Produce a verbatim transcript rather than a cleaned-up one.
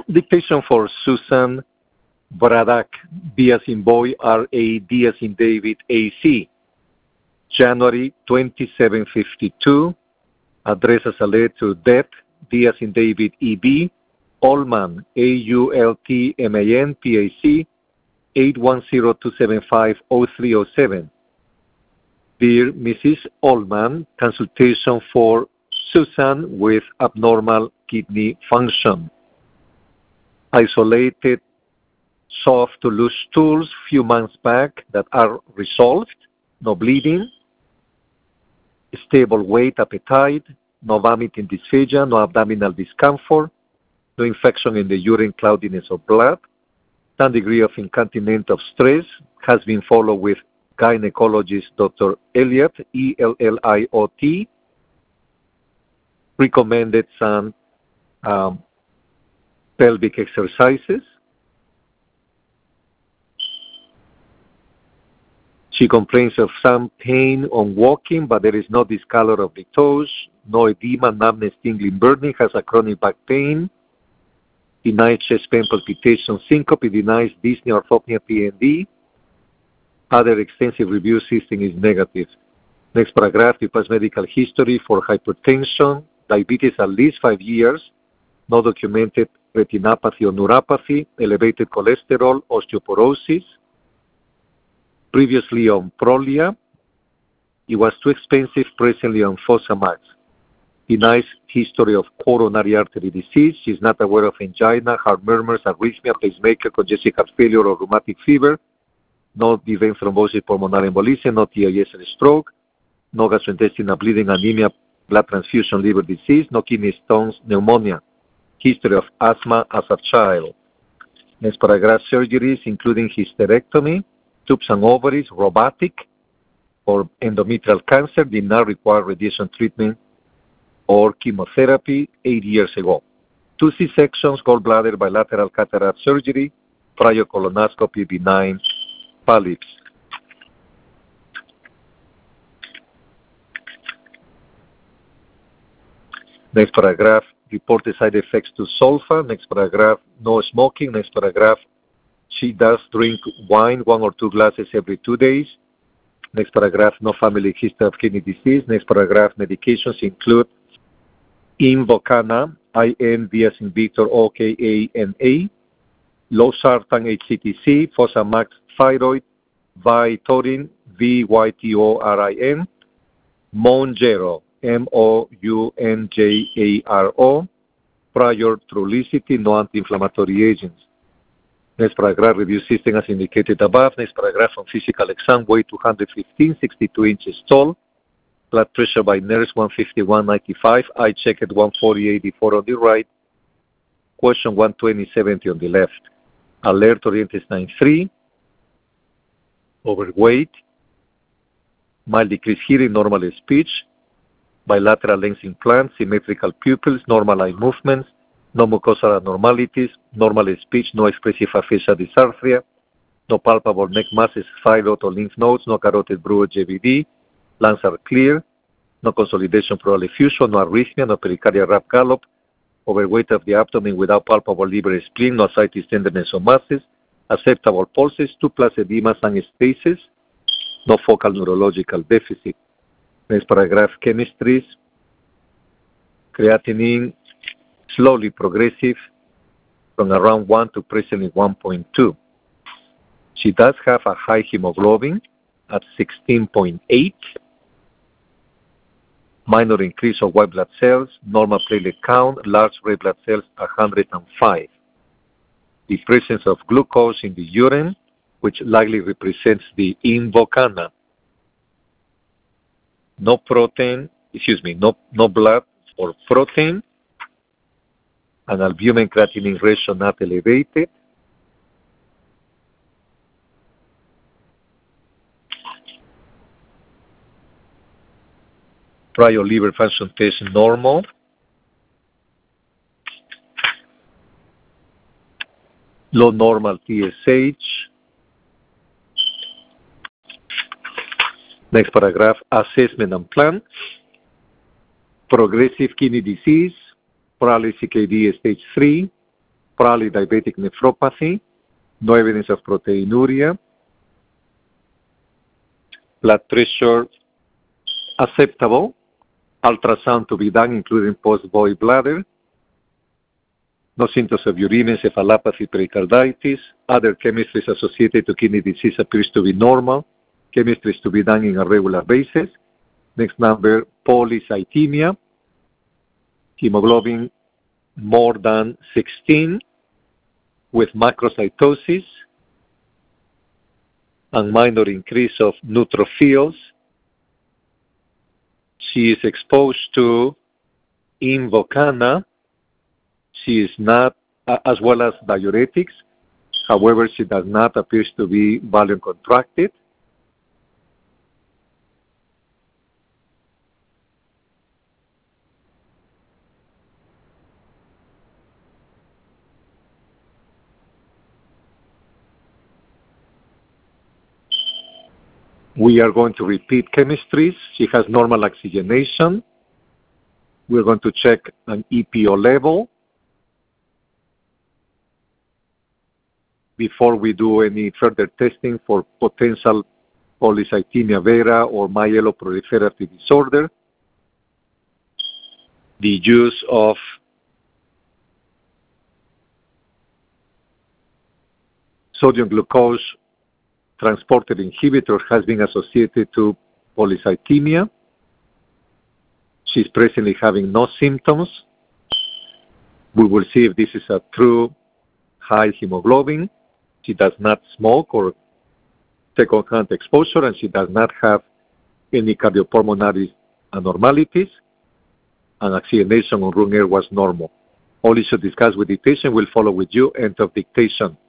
Dictation for Susan Braddock, B as in boy, R A D as in David, A C. January twenty-seven fifty-two. Address as a letter to death, D as in David, E B. Allman, A U L T M A N, P A C, eight one zero two seven five zero three zero seven. Dear Missus Allman, consultation for Susan with abnormal kidney function. Isolated soft to loose stools few months back that are resolved, no bleeding, stable weight, appetite, no vomiting, dysphagia, no abdominal discomfort, no infection in the urine, cloudiness of blood, some degree of incontinence of stress, has been followed with gynecologist Doctor Elliott, E L L I O T, recommended some um, pelvic exercises. She complains of some pain on walking, but there is no discolor of the toes, no edema, numbness, tingling, burning, has a chronic back pain, denies chest pain, palpitation, syncope, denies dyspnea, orthopnea, P N D. Other extensive review system is negative. Next paragraph, the past medical history for hypertension, diabetes at least five years, no documented retinopathy or neuropathy, elevated cholesterol, osteoporosis, previously on Prolia. It was too expensive, presently on Fosamax. Denies history of coronary artery disease. She is not aware of angina, heart murmurs, arrhythmia, pacemaker, congestive heart failure, or rheumatic fever. No vein thrombosis, pulmonary embolism, no T I S and stroke. No gastrointestinal bleeding, anemia, blood transfusion, liver disease. No kidney stones, pneumonia. History of asthma as a child. Next paragraph, surgeries including hysterectomy, tubes and ovaries, robotic, or endometrial cancer did not require radiation treatment or chemotherapy eight years ago. Two C-sections, gallbladder, bilateral cataract surgery, prior colonoscopy, benign polyps. Next paragraph, reported side effects to sulfa. Next paragraph, no smoking. Next paragraph, she does drink wine, one or two glasses every two days. Next paragraph, no family history of kidney disease. Next paragraph, medications include Invokana, I N V as in Victor, O K A N A, losartan, H C T C, Fosamax thyroid, Vytorin, V Y T O R I N, Mounjaro, M O U N J A R O, prior Trulicity, no anti-inflammatory agents. Next paragraph, review system as indicated above. Next paragraph, on physical exam, weight two hundred fifteen, sixty-two inches tall. Blood pressure by nurse one fifty-one ninety-five. Eye check at one forty eighty-four on the right. Question one twenty seventy on the left. Alert oriented nine three. Overweight. Mild decreased hearing, normal speech. Bilateral lens implant, symmetrical pupils, normal eye movements. No mucosal abnormalities, normal speech, no expressive aphasia dysarthria, no palpable neck masses, thyroid or lymph nodes, no carotid brewer J V D, lungs are clear, no consolidation pleural effusion, no arrhythmia, no pericardial rap gallop, overweight of the abdomen without palpable liver spleen, no ascites, tenderness or masses, acceptable pulses, two plus edema and stasis, no focal neurological deficit. Next paragraph, chemistries, creatinine, slowly progressive from around one to presently one point two. She does have a high hemoglobin at sixteen point eight, minor increase of white blood cells, normal platelet count, large red blood cells one hundred five. The presence of glucose in the urine, which likely represents the Invokana. No protein, excuse me, no, no blood or protein, and albumin creatinine ratio not elevated. Prior liver function test normal. Low normal T S H. Next paragraph, assessment and plan. Progressive kidney disease, paralysis C K D stage three, probably diabetic nephropathy, no evidence of proteinuria, blood pressure acceptable, ultrasound to be done, including post-void bladder, no symptoms of urine encephalopathy, pericarditis, other chemistries associated to kidney disease appears to be normal, chemistries to be done in a regular basis. Next number, polycythemia, hemoglobin more than sixteen with macrocytosis and minor increase of neutrophils. She is exposed to Invokana. She is not, uh, as well as diuretics. However, she does not appear to be volume contracted. We are going to repeat chemistries. She has normal oxygenation. We're going to check an E P O level before we do any further testing for potential polycythemia vera or myeloproliferative disorder. The use of sodium glucose transporter inhibitor has been associated to polycythemia. She's presently having no symptoms. We will see if this is a true high hemoglobin. She does not smoke or second-hand exposure, and she does not have any cardiopulmonary abnormalities, and oxygenation on room air was normal. All issues discussed with the patient will follow with you. End of dictation.